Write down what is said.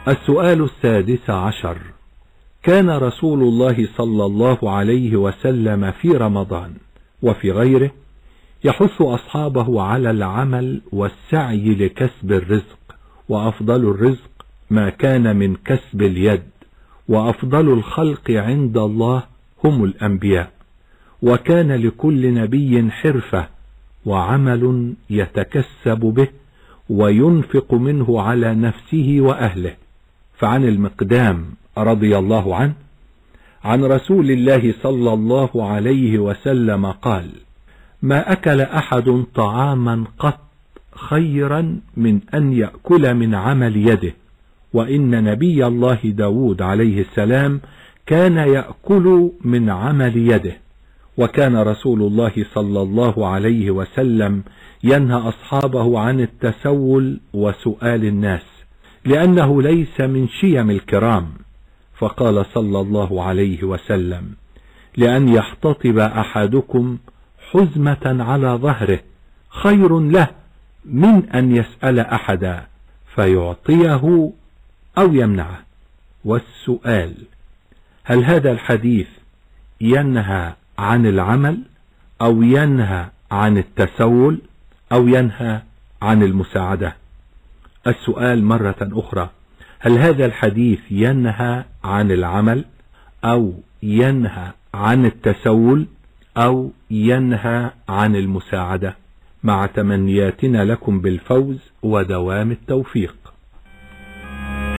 السؤال 16. كان رسول الله صلى الله عليه وسلم في رمضان وفي غيره يحث أصحابه على العمل والسعي لكسب الرزق، وأفضل الرزق ما كان من كسب اليد، وأفضل الخلق عند الله هم الأنبياء، وكان لكل نبي حرفة وعمل يتكسب به وينفق منه على نفسه وأهله. فعن المقدام رضي الله عنه عن رسول الله صلى الله عليه وسلم قال: ما أكل أحد طعاما قط خيرا من أن يأكل من عمل يده، وإن نبي الله داود عليه السلام كان يأكل من عمل يده. وكان رسول الله صلى الله عليه وسلم ينهى أصحابه عن التسول وسؤال الناس، لأنه ليس من شيم الكرام. فقال صلى الله عليه وسلم: لأن يحتطب أحدكم حزمة على ظهره خير له من أن يسأل أحدا فيعطيه أو يمنعه. والسؤال: هل هذا الحديث ينهى عن العمل أو ينهى عن التسول أو ينهى عن المساعدة؟ السؤال مرة أخرى: هل هذا الحديث ينهى عن العمل أو ينهى عن التسول أو ينهى عن المساعدة؟ مع تمنياتنا لكم بالفوز ودوام التوفيق.